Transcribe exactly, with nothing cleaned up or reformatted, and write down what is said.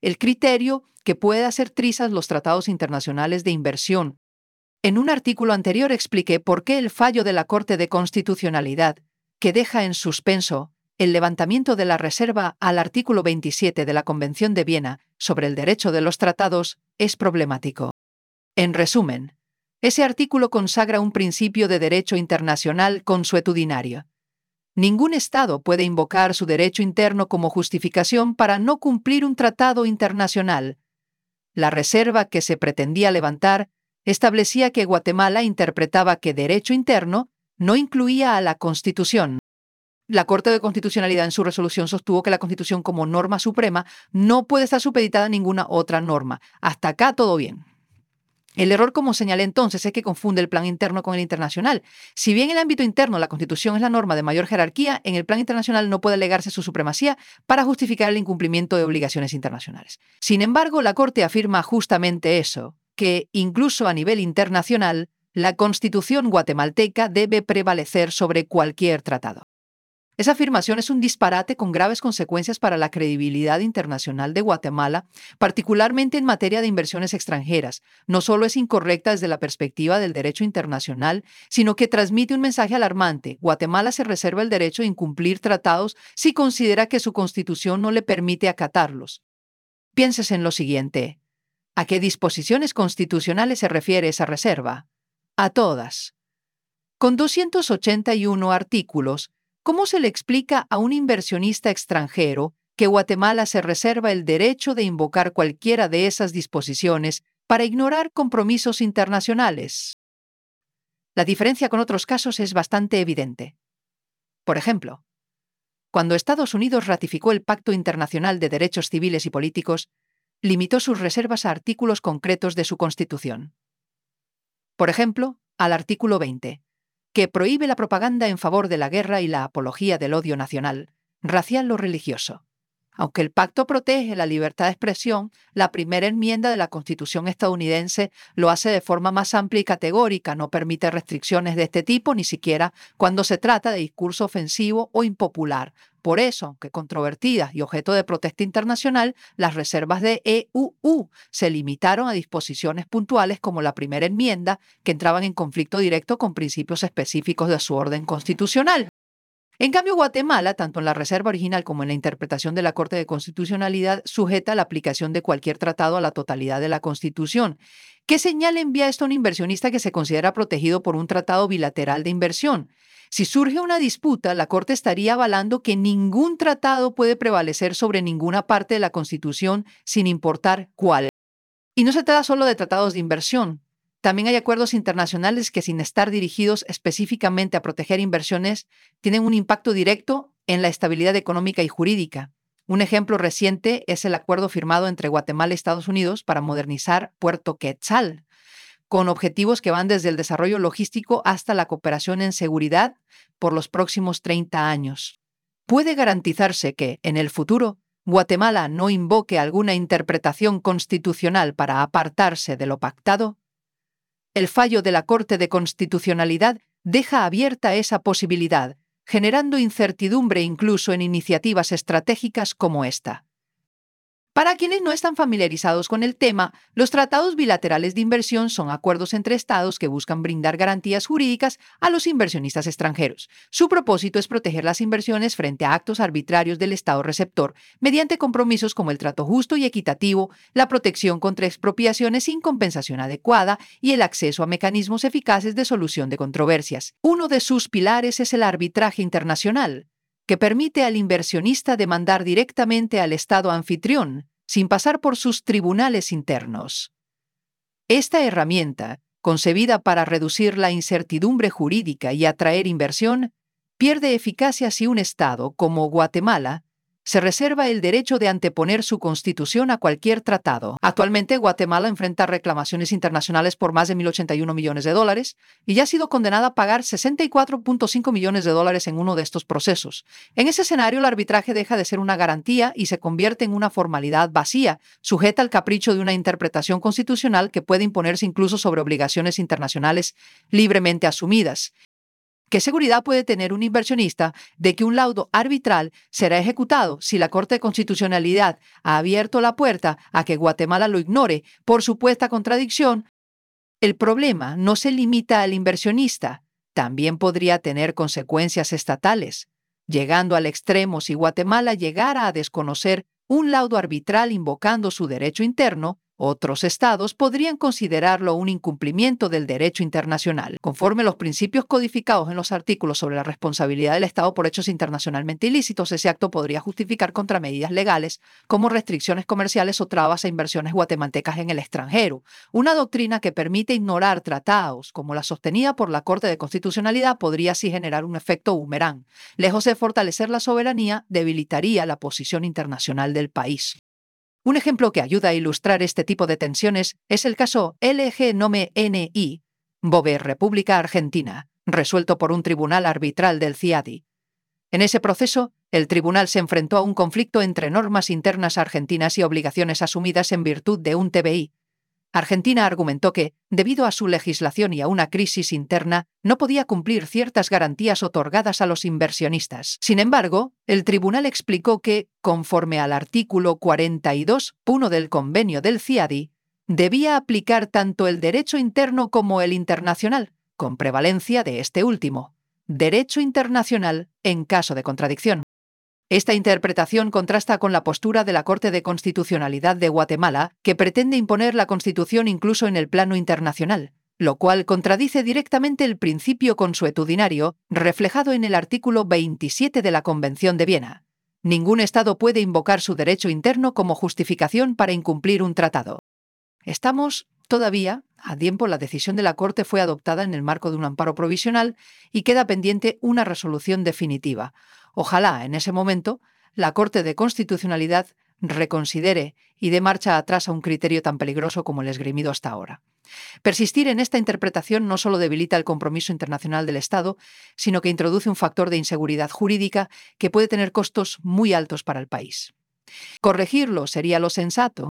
el criterio que puede hacer trizas los tratados internacionales de inversión. En un artículo anterior expliqué por qué el fallo de la Corte de Constitucionalidad, que deja en suspenso el levantamiento de la reserva al artículo veintisiete de la Convención de Viena sobre el derecho de los tratados, es problemático. En resumen, ese artículo consagra un principio de derecho internacional consuetudinario. Ningún Estado puede invocar su derecho interno como justificación para no cumplir un tratado internacional. La reserva que se pretendía levantar establecía que Guatemala interpretaba que derecho interno no incluía a la Constitución. La Corte de Constitucionalidad en su resolución sostuvo que la Constitución como norma suprema no puede estar supeditada a ninguna otra norma. Hasta acá todo bien. El error, como señalé entonces, es que confunde el plan interno con el internacional. Si bien en el ámbito interno la Constitución es la norma de mayor jerarquía, en el plan internacional no puede alegarse su supremacía para justificar el incumplimiento de obligaciones internacionales. Sin embargo, la Corte afirma justamente eso, que incluso a nivel internacional, la Constitución guatemalteca debe prevalecer sobre cualquier tratado. Esa afirmación es un disparate con graves consecuencias para la credibilidad internacional de Guatemala, particularmente en materia de inversiones extranjeras. No solo es incorrecta desde la perspectiva del derecho internacional, sino que transmite un mensaje alarmante. Guatemala se reserva el derecho de incumplir tratados si considera que su constitución no le permite acatarlos. Pienses en lo siguiente. ¿A qué disposiciones constitucionales se refiere esa reserva? A todas. Con doscientos ochenta y uno artículos, ¿cómo se le explica a un inversionista extranjero que Guatemala se reserva el derecho de invocar cualquiera de esas disposiciones para ignorar compromisos internacionales? La diferencia con otros casos es bastante evidente. Por ejemplo, cuando Estados Unidos ratificó el Pacto Internacional de Derechos Civiles y Políticos, limitó sus reservas a artículos concretos de su Constitución. Por ejemplo, al artículo veinte, que prohíbe la propaganda en favor de la guerra y la apología del odio nacional, racial o religioso. Aunque el pacto protege la libertad de expresión, la primera enmienda de la Constitución estadounidense lo hace de forma más amplia y categórica, no permite restricciones de este tipo, ni siquiera cuando se trata de discurso ofensivo o impopular. Por eso, aunque controvertidas y objeto de protesta internacional, las reservas de E U U se limitaron a disposiciones puntuales como la primera enmienda, que entraban en conflicto directo con principios específicos de su orden constitucional. En cambio, Guatemala, tanto en la reserva original como en la interpretación de la Corte de Constitucionalidad, sujeta la aplicación de cualquier tratado a la totalidad de la Constitución. ¿Qué señal envía esto a un inversionista que se considera protegido por un tratado bilateral de inversión? Si surge una disputa, la Corte estaría avalando que ningún tratado puede prevalecer sobre ninguna parte de la Constitución sin importar cuál. Y no se trata solo de tratados de inversión. También hay acuerdos internacionales que, sin estar dirigidos específicamente a proteger inversiones, tienen un impacto directo en la estabilidad económica y jurídica. Un ejemplo reciente es el acuerdo firmado entre Guatemala y Estados Unidos para modernizar Puerto Quetzal, con objetivos que van desde el desarrollo logístico hasta la cooperación en seguridad por los próximos treinta años. ¿Puede garantizarse que, en el futuro, Guatemala no invoque alguna interpretación constitucional para apartarse de lo pactado? El fallo de la Corte de Constitucionalidad deja abierta esa posibilidad, generando incertidumbre incluso en iniciativas estratégicas como esta. Para quienes no están familiarizados con el tema, los tratados bilaterales de inversión son acuerdos entre estados que buscan brindar garantías jurídicas a los inversionistas extranjeros. Su propósito es proteger las inversiones frente a actos arbitrarios del estado receptor, mediante compromisos como el trato justo y equitativo, la protección contra expropiaciones sin compensación adecuada y el acceso a mecanismos eficaces de solución de controversias. Uno de sus pilares es el arbitraje internacional, que permite al inversionista demandar directamente al Estado anfitrión, sin pasar por sus tribunales internos. Esta herramienta, concebida para reducir la incertidumbre jurídica y atraer inversión, pierde eficacia si un Estado, como Guatemala, se reserva el derecho de anteponer su constitución a cualquier tratado. Actualmente, Guatemala enfrenta reclamaciones internacionales por más de mil ochenta y uno millones de dólares y ya ha sido condenada a pagar sesenta y cuatro punto cinco millones de dólares en uno de estos procesos. En ese escenario, el arbitraje deja de ser una garantía y se convierte en una formalidad vacía, sujeta al capricho de una interpretación constitucional que puede imponerse incluso sobre obligaciones internacionales libremente asumidas. ¿Qué seguridad puede tener un inversionista de que un laudo arbitral será ejecutado si la Corte de Constitucionalidad ha abierto la puerta a que Guatemala lo ignore por supuesta contradicción? El problema no se limita al inversionista, también podría tener consecuencias estatales, llegando al extremo si Guatemala llegara a desconocer un laudo arbitral invocando su derecho interno. Otros estados podrían considerarlo un incumplimiento del derecho internacional. Conforme los principios codificados en los artículos sobre la responsabilidad del Estado por hechos internacionalmente ilícitos, ese acto podría justificar contramedidas legales como restricciones comerciales o trabas a inversiones guatemaltecas en el extranjero, una doctrina que permite ignorar tratados como la sostenida por la Corte de Constitucionalidad podría así generar un efecto boomerang. Lejos de fortalecer la soberanía, debilitaría la posición internacional del país. Un ejemplo que ayuda a ilustrar este tipo de tensiones es el caso L G Nome N I, Bove República Argentina, resuelto por un tribunal arbitral del C I A D I. En ese proceso, el tribunal se enfrentó a un conflicto entre normas internas argentinas y obligaciones asumidas en virtud de un T B I. Argentina argumentó que, debido a su legislación y a una crisis interna, no podía cumplir ciertas garantías otorgadas a los inversionistas. Sin embargo, el tribunal explicó que, conforme al artículo cuarenta y dos punto uno del convenio del C I A D I, debía aplicar tanto el derecho interno como el internacional, con prevalencia de este último. Derecho internacional en caso de contradicción. Esta interpretación contrasta con la postura de la Corte de Constitucionalidad de Guatemala, que pretende imponer la Constitución incluso en el plano internacional, lo cual contradice directamente el principio consuetudinario reflejado en el artículo veintisiete de la Convención de Viena. Ningún Estado puede invocar su derecho interno como justificación para incumplir un tratado. Estamos todavía a tiempo. La decisión de la Corte fue adoptada en el marco de un amparo provisional y queda pendiente una resolución definitiva. Ojalá, en ese momento, la Corte de Constitucionalidad reconsidere y dé marcha atrás a un criterio tan peligroso como el esgrimido hasta ahora. Persistir en esta interpretación no solo debilita el compromiso internacional del Estado, sino que introduce un factor de inseguridad jurídica que puede tener costos muy altos para el país. Corregirlo sería lo sensato.